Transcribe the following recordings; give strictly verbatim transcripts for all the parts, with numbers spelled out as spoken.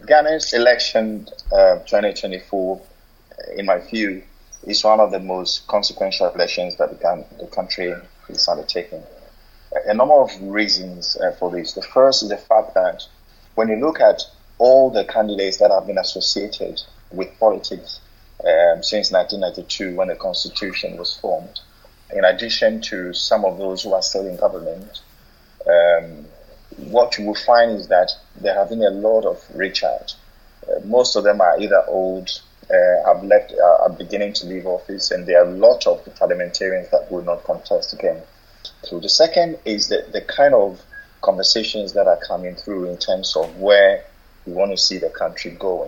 Ghana's election uh, twenty twenty-four, in my view, is one of the most consequential elections that the, the country is undertaking. A number of reasons uh, for this. The first is the fact that when you look at all the candidates that have been associated with politics um, since nineteen ninety-two, when the Constitution was formed, in addition to some of those who are still in government, um, what you will find is that there have been a lot of reach out. Uh, most of them are either old, uh, have left, uh, are beginning to leave office, and there are a lot of parliamentarians that will not contest again. So the second is the, the kind of conversations that are coming through in terms of where we want to see the country going.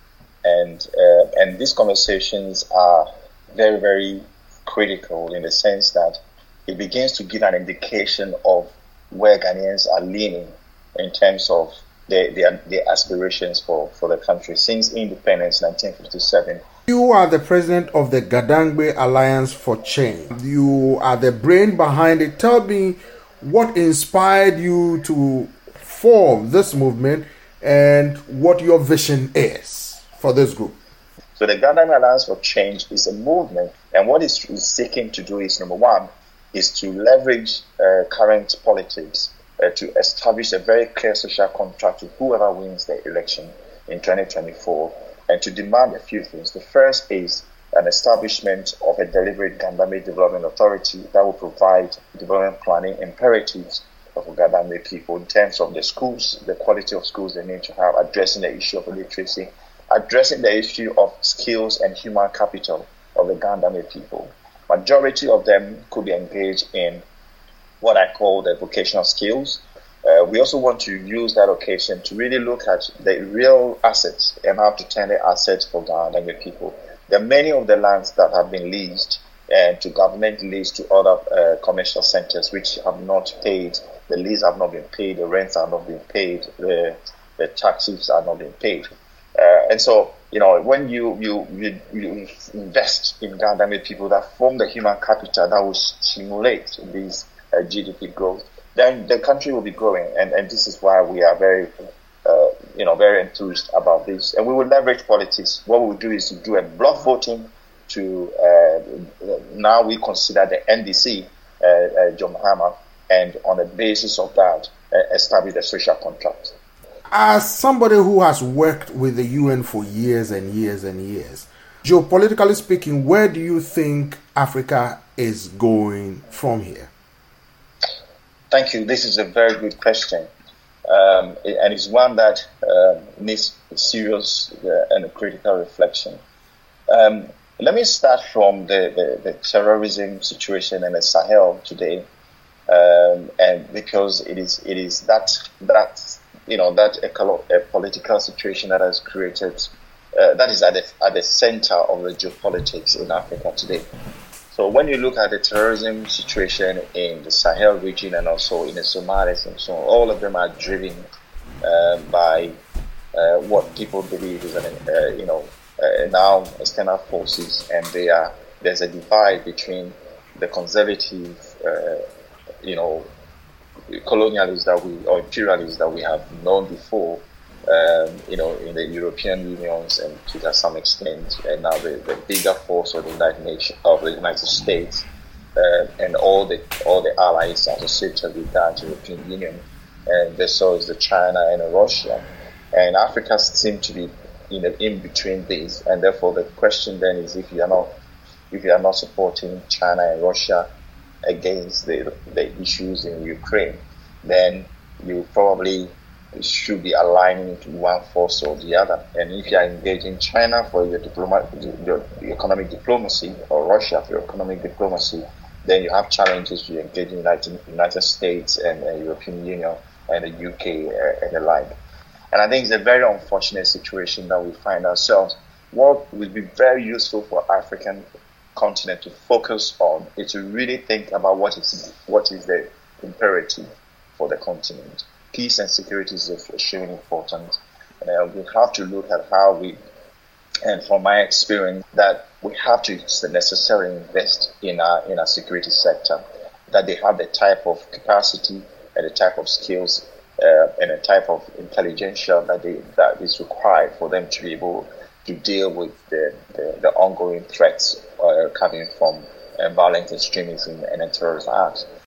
And uh, and these conversations are very, very critical in the sense that it begins to give an indication of where Ghanaians are leaning in terms of their, their, their aspirations for, for the country since independence nineteen fifty-seven. You are the president of the Gadangbe Alliance for Change. You are the brain behind it. Tell me what inspired you to form this movement and what your vision is for this group. So the Gadangbe Alliance for Change is a movement, and what it's seeking to do is, number one, is to leverage uh, current politics uh, to establish a very clear social contract with whoever wins the election in twenty twenty-four, and to demand a few things. The first is an establishment of a deliberate Gadangbe Development Authority that will provide development planning imperatives of Gadangbe people in terms of the schools, the quality of schools they need to have, addressing the issue of illiteracy, addressing the issue of skills and human capital of the Gadangbe people. Majority of them could be engaged in what I call the vocational skills. Uh, we also want to use that occasion to really look at the real assets and how to turn the assets for Gadangbe people. There are many of the lands that have been leased uh, to government lease to other uh, commercial centers which have not paid. The lease have not been paid, the rents have not been paid, the, the taxes are not being paid. Uh, and so, you know, when you, you, you, you invest in Gadangbe people that form the human capital that will stimulate these uh, G D P growth, then the country will be growing. And, and this is why we are very, uh, you know, very enthused about this. And we will leverage politics. What we will do is to do a block voting to, uh, now we consider the N D C, uh, uh, John Mahama, and on the basis of that, uh, establish a social contract. As somebody who has worked with the U N for years and years and years, geopolitically speaking, where do you think Africa is going from here? Thank you. This is a very good question. Um, and it's one that uh, needs serious uh, and critical reflection. Um, let me start from the, the, the terrorism situation in the Sahel today, um, and because it is it is that that you know that ecolo- a political situation that has created uh, that is at the at the center of the geopolitics in Africa today. So when you look at the terrorism situation in the Sahel region and also in the Somalis and so on, all of them are driven uh, by uh, what people believe is an, uh, you know, uh, now external forces, and they are, there's a divide between the conservative, uh, you know, colonialists that we, or imperialists that we have known before, Um, you know, in the European Unions and to some extent, and now the, the bigger force of the United Nations, of the United States, uh, and all the all the allies associated with that European Union, and this so is the China and the Russia, and Africa seems to be in the, in between these, and therefore the question then is if you are not if you are not supporting China and Russia against the the issues in Ukraine, then you probably should be aligning to one force or the other. And if you are engaging China for your, diploma, your economic diplomacy, or Russia for your economic diplomacy, then you have challenges to engage in the United, United States and the European Union and the U K uh, and the like. And I think it's a very unfortunate situation that we find ourselves. What would be very useful for African continent to focus on is to really think about what is what is the imperative for the continent. Peace and security is extremely important. Uh, we have to look at how we, and from my experience, that we have to necessarily invest in our in our security sector, that they have the type of capacity and the type of skills uh, and a type of intelligentsia that they, that is required for them to be able to deal with the, the, the ongoing threats uh, coming from uh, violent extremism and terrorist acts.